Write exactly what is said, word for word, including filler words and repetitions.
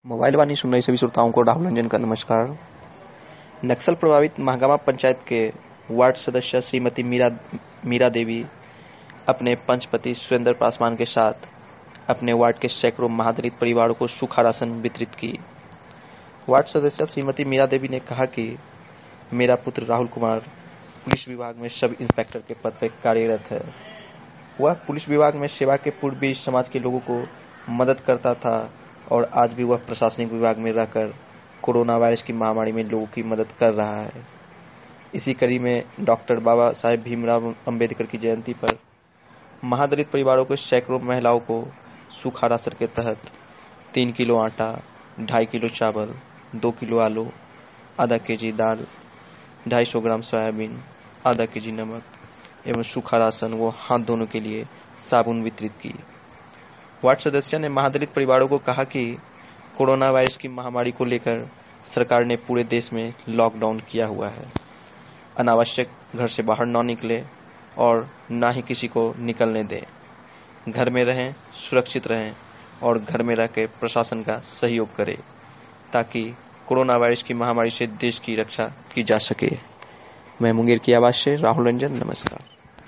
Mobile वाणी सुन रहे सभी श्रोताओं को राहुल रंजन का नमस्कार। नक्सल प्रभावित महागामा पंचायत के वार्ड सदस्य श्रीमती मीरा मीरा देवी अपने पंचपति सुरेंद्र पासवान के साथ अपने वार्ड के सैकड़ों महादलित परिवारों को सूखा राशन वितरित की। वार्ड सदस्य श्रीमती मीरा देवी ने कहा कि मेरा पुत्र राहुल कुमार पुलिस विभाग में सब इंस्पेक्टर के पद पर कार्यरत है। वह पुलिस विभाग में सेवा के पूर्व भी समाज के लोगों को मदद करता था और आज भी वह प्रशासनिक विभाग में रहकर कोरोना वायरस की महामारी में लोगों की मदद कर रहा है। इसी कड़ी में डॉक्टर बाबा साहेब भीमराव अंबेडकर की जयंती पर महादलित परिवारों के सैकड़ों महिलाओं को सूखा राशन के तहत तीन किलो आटा, ढाई किलो चावल, दो किलो आलू, आधा के जी दाल, ढाई सौ ग्राम सोयाबीन, आधा के जी नमक एवं सूखा राशन व हाथ धोने के लिए साबुन वितरित की। वार्ड सदस्य ने महादलित परिवारों को कहा कि कोरोना वायरस की महामारी को लेकर सरकार ने पूरे देश में लॉकडाउन किया हुआ है। अनावश्यक घर से बाहर न निकले और न ही किसी को निकलने दें। घर में रहें, सुरक्षित रहें और घर में रहकर प्रशासन का सहयोग करें ताकि कोरोना वायरस की महामारी से देश की रक्षा की जा सके। मैं मुंगेर की आवाज से राहुल रंजन, नमस्कार।